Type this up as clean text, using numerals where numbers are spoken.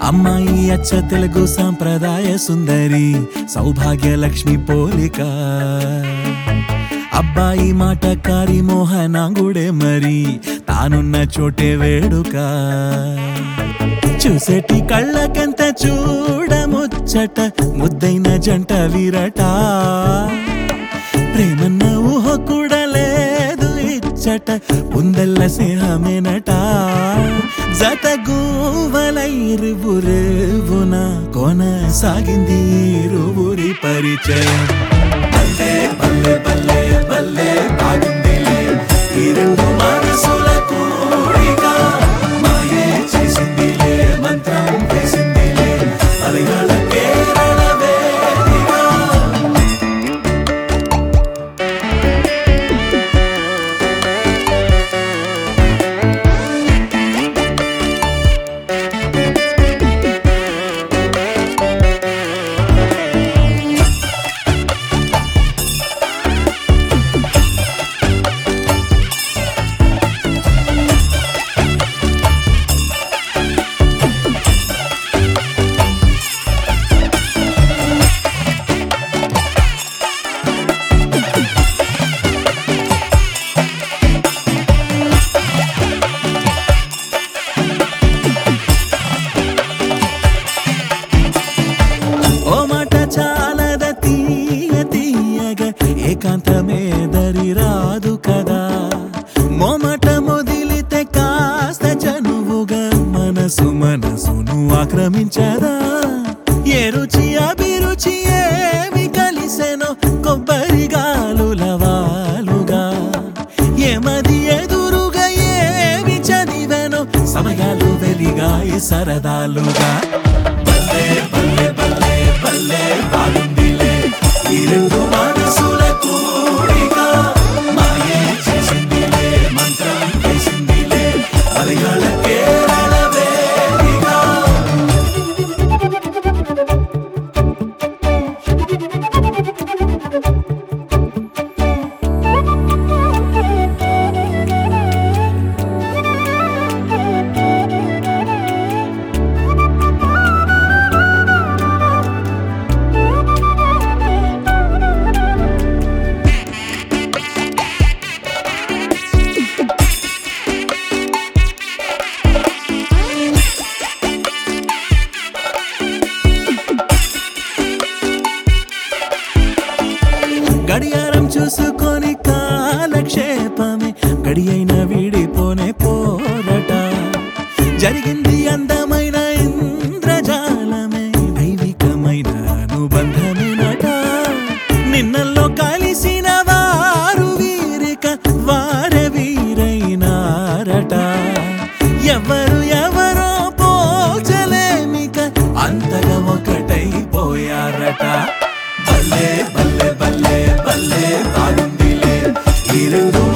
అమ్మాయి అచ్చ తెలుగు సాంప్రదాయ సుందరి సౌభాగ్య లక్ష్మి పోలిక అబ్బాయి మాటకారి మోహనాంగుడే మరి తానున్న చోటే వేడుక చూసేటి కళ్ళకెంత చూడముచ్చట ముద్దైన జంట వీరట ప్రేమన్న ఊహ కూడా లేదు ఇచ్చట ఉందల్ల స్నేహమేనట జత గూవలైరువురేవున కొనసాగింది ఇరువురి పరిచయం బల్లే బల్లే బల్లే బల్లే బాగుందిలే ఈ రెండు మనసుల కోరిక మాయే చేసిందిలే మంత్రం వేసిందిలే మలయాళ కేరళ వేదిక చాలద తీయ తీయగా ఏకాంతమే దరి రాదు కదా మొమట మొదిలితే కాస్త చనువుగా మనసును ఆక్రమించదా ఏ రుచి అభిరుచి ఏమి కలిసెనో కొబ్బరి గాలుల వాలుగా ఏమది ఎదురుగా ఏమి చదివెనో సమయాలు వెలిగాయి సరదాలుగా బల్లే బల్లే బల్లే బల్లే బాగుందిలే ఈ రెండు మనసుల కోరిక మాయే చేసిందిలే మంత్రం వేసిందిలే మలయాళ కేరళ వేదిక గడియారం చూసుకొని కాలక్షేపమే గడి అయిన వీడిపోనే పోరట జరిగింది అందమైన ఇంద్రజాలమే దైవికమైన అనుబంధమేనట నిన్నల్లో కలిసిన వారు వీరిక వారే వీరైనారట ఎవరు ఎవరో పోల్చలేమిక అంతగా ఒకటైపోయారట బల్లే బల్లే బల్లే బల్లే బాగుందిలే ఈ రెండు